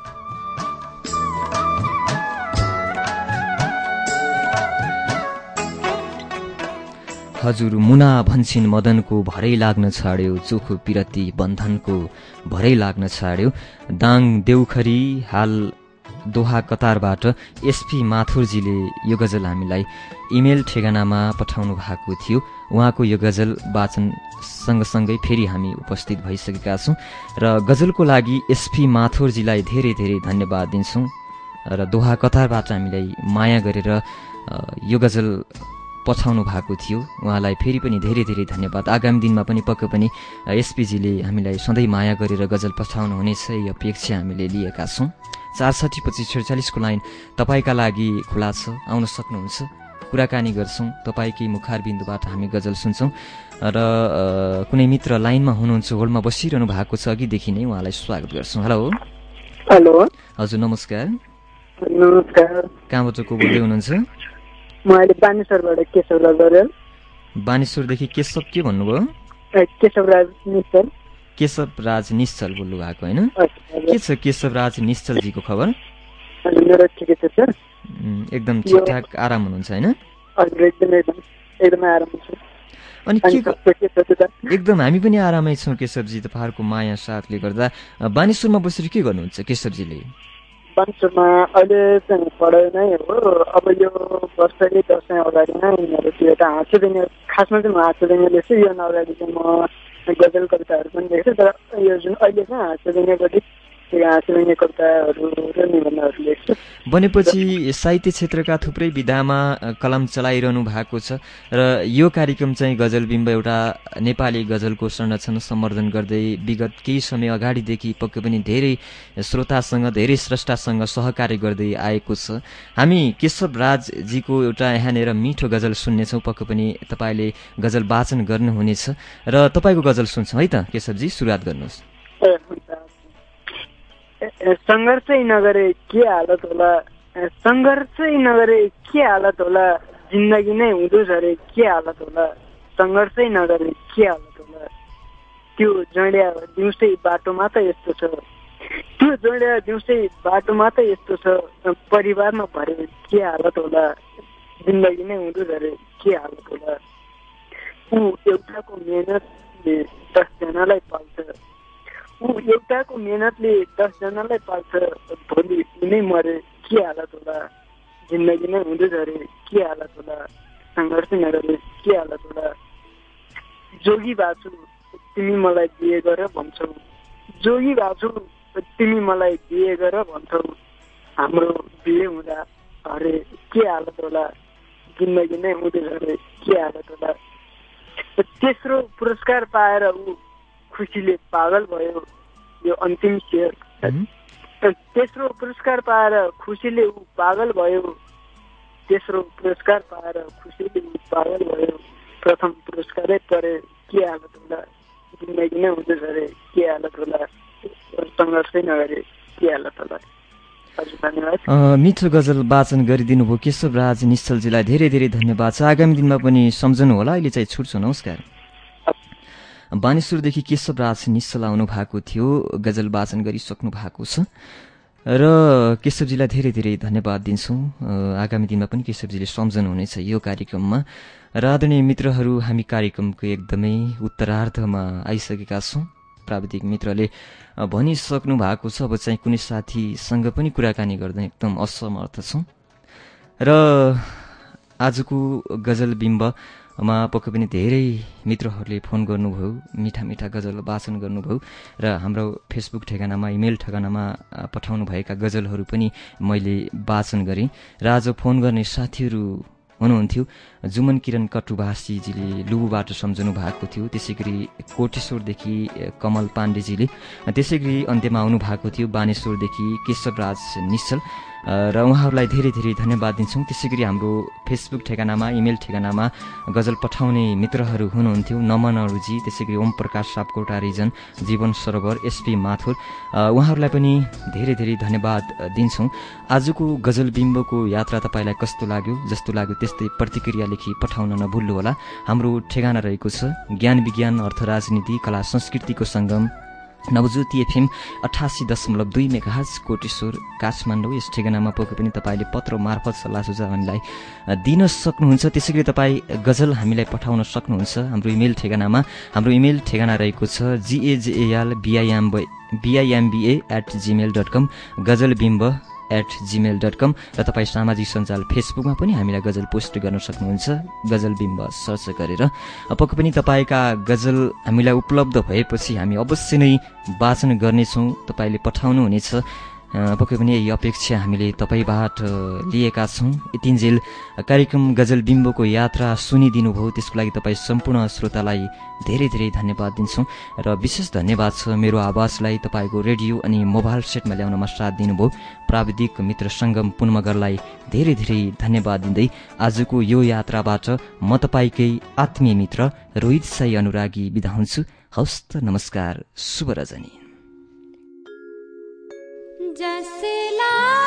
हजुर मुना भन्छिन् मदनको भरै लाग्न छाड्यो चोखो पिरती बन्धनको भरै लाग्न छाड्यो दाङ देउखरी हाल दोहा कतारबाट एसपी माथुरजीले यो गजल हामीलाई इमेल ठेगानामा पठाउनु भएको थियो उहाँको यो गजल वाचन सँगसँगै फेरि हामी उपस्थित भइसकेका छौँ र गजलको लागि एसपी माथुरजीलाई धेरै धेरै धन्यवाद दिन्छौँ र दोहा कतारबाट हामीलाई माया गरेर यो गजल पठाउनु भएको थियो उहाँलाई फेरि पनि धेरै धेरै धन्यवाद आगामी दिनमा पनि पक्कै पनि एसपीजीले हामीलाई सधैँ माया गरेर गजल पठाउनु हुनेछ यो अपेक्षा हामीले लिएका छौँ ४६/२५/४६ को लाइन तपाईँका लागि खुला छ आउन सक्नुहुन्छ कुराकानी गर्छौँ तपाईँकै मुखारबिन्दुबाट हामी गजल सुन्छौँ र कुनै मित्र लाइनमा हुनुहुन्छ होल्डमा बसिरहनु भएको छ अघिदेखि नै उहाँलाई स्वागत गर्छौँ हेलो हेलो हजुर नमस्कार नमस्कार कहाँबाट को बोल्दै हुनुहुन्छ म अहिले बानेश्वरबाट केशवराज अर्याल बानेश्वरदेखि केशव के भन्नुभयो केशवराज निश्चल केशवराज निश्चल बोल्नु भएको होइन के छ केशवराज निश्चलजीको खबर मेरो ठिकै छ सर एकदम ठिकठाक आराम हुनुहुन्छ होइन एकदमै आराम छु अनि के एकदम हामी पनि आरामै छौँ केशवजी तपाईँहरूको माया साथले गर्दा बानेश्वरमा बसेर के गर्नुहुन्छ केशवजीले बानेश्वरमा अहिले चाहिँ पढाइ नै हो अब यो वर्षकै दसैँ अगाडि नै मेरो त्यो एउटा हाँसुदिने खासमा चाहिँ म हाँसुदिने लेख्छु यो अगाडि चाहिँ म गजल कविताहरू पनि लेख्छु तर यो जुन अहिले चाहिँ हाँसुदिनेपट्टि हाँसुदिने कविताहरू र निबन्धहरू लेख्छु भनेपछि साहित्य क्षेत्रका थुप्रै विधामा कलम चलाइरहनु भएको छ र यो कार्यक्रम चाहिँ गजलबिम्ब एउटा नेपाली गजलको संरक्षण सम्वर्धन गर्दै विगत केही समय अगाडिदेखि पक्कै पनि धेरै श्रोतासँग धेरै स्रष्टासँग सहकार्य गर्दै आएको छ हामी केशवराजजीको एउटा यहाँनिर मिठो गजल सुन्नेछौँ पक्कै पनि तपाईँले गजल वाचन गर्नुहुनेछ र तपाईँको गजल सुन्छौँ है त केशवजी सुरुवात गर्नुहोस् सङ्घर्षै नगरे के हालत होला सङ्घर्षै नगरे के हालत होला जिन्दगी नै हुँदो झरे के हालत होला सङ्घर्षै नगरे के हालत होला त्यो जड्या दिउँसै बाटोमा त यस्तो छ त्यो जड्या दिउँसै बाटोमा त यस्तो छ परिवारमा भरे के हालत होला जिन्दगी नै हुँदो झरे के हालत होला ऊ एउटाको मेहनतले 10 जनालाई पाल्छ ऊ एउटाको मेहनतले 10 जनालाई पाल्छ भोलि उनी मरे के हालत होला जिन्दगी नै हुँदो झरे के हालत होला सङ्घर्ष नगरे के हालत होला जोगी बाछु तिमी मलाई बिहे गर भन्छौ जोगी बाछु तिमी मलाई बिहे गर भन्छौ हाम्रो बिहे हुँदा अरे के हालत होला जिन्दगी नै हुँदो झरे के हालत होला तेस्रो पुरस्कार पाएर ऊ खुसीले पागल भयो यो अन्तिम शेर तेस्रो पुरस्कार पाएर खुसीले ऊ पागल भयो तेस्रो पुरस्कार पाएर खुसीले ऊ पागल भयो प्रथम पुरस्कारै परे के हालत होला जिन्दगी नै हुँदो झरे के हालत होला सङ्घर्षै नगरे के हालत होला हजुर धन्यवाद मिठो गजल वाचन गरिदिनु भयो केशवराज निश्चलजीलाई धेरै धेरै धन्यवाद छ आगामी दिनमा पनि सम्झनु होला अहिले चाहिँ छुट्छु नमस्कार बानेश्वरदेखि केशवराज निश्चल आउनु भएको थियो गजल वाचन गरिसक्नु भएको छ र केशवजीलाई धेरै धेरै धन्यवाद दिन्छौँ। आगामी दिनमा पनि केशवजीले सम्झनुहुनेछ यो कार्यक्रममा। र आदरणीय मित्रहरू, हामी कार्यक्रमको एकदमै उत्तरार्धमा आइसकेका छौँ। प्राविधिक मित्रले भनिसक्नु भएको छ, अब चाहिँ कुनै साथीसँग पनि कुराकानी गर्दा एकदम असमर्थ छौँ। र आजको गजल बिम्बमा पक्कै पनि धेरै मित्रहरूले फोन गर्नुभयो, मिठा मिठा गजल वाचन गर्नुभयो र हाम्रो फेसबुक ठेगानामा, इमेल ठेगानामा पठाउनुभएका गजलहरू पनि मैले वाचन गरेँ। र आज फोन गर्ने साथीहरू हुनुहुन्थ्यो जुमन किरण कटुवासीजीले लुबुबाट सम्झनु भएको थियो, त्यसै गरी कोटेश्वरदेखि कमल पाण्डेजीले, त्यसै गरी अन्त्यमा आउनु भएको थियो बानेश्वरदेखि केशवराज निश्चल र उहाँहरूलाई धेरै धेरै धन्यवाद दिन्छौँ। त्यसै गरी हाम्रो फेसबुक ठेगानामा, इमेल ठेगानामा गजल पठाउने मित्रहरू हुनुहुन्थ्यो नमन अरूजी, त्यसै गरी ओम प्रकाश सापकोटा रिजन, जीवन सरोवर, एसपी माथुर, उहाँहरूलाई पनि धेरै धेरै धन्यवाद दिन्छौँ। आजको गजल बिम्बको यात्रा तपाईँलाई कस्तो लाग्यो? जस्तो लाग्यो त्यस्तै प्रतिक्रिया लेखी पठाउन नभुल्नुहोला। हाम्रो ठेगाना रहेको छ ज्ञान विज्ञान अर्थ राजनीति कला संस्कृतिको सङ्गम, नवज्योति एफएम 88.2 मेगाहर्ज कोटेश्वर काठमाडौँ। यस ठेगानामा पक्कै पनि तपाईँले पत्र मार्फत सल्लाह सुझाव हामीलाई दिन सक्नुहुन्छ। त्यसै गरी तपाईँ गजल हामीलाई पठाउन सक्नुहुन्छ हाम्रो इमेल ठेगानामा। हाम्रो इमेल ठेगाना रहेको छ gazalbimba@gmail.com, गजलबिम्ब@gmail.com। र तपाईँ सामाजिक सञ्जाल फेसबुकमा पनि हामीलाई गजल पोस्ट गर्न सक्नुहुन्छ, गजलबिम्ब सर्च गरेर। पक्कै पनि तपाईँका गजल हामीलाई उपलब्ध भएपछि हामी अवश्य नै वाचन गर्नेछौँ, तपाईँले पठाउनुहुनेछ। पक्कै पनि यही अपेक्षा हामीले तपाईँबाट लिएका छौँ। यतिन्जेल कार्यक्रम गजल बिम्बको यात्रा सुनिदिनु भयो, त्यसको लागि तपाईँ सम्पूर्ण श्रोतालाई धेरै धेरै धन्यवाद दिन्छौँ। र विशेष धन्यवाद छ मेरो आवाजलाई तपाईँको रेडियो अनि मोबाइल सेटमा ल्याउनमा साथ दिनुभयो प्राविधिक मित्र सङ्गम पुनमगरलाई धेरै धेरै धन्यवाद दिँदै आजको यो यात्राबाट म तपाईँकै आत्मीय मित्र रोहित साई अनुरागी बिदा हुन्छु। हवस् त, नमस्कार, शुभ रजनी। जसला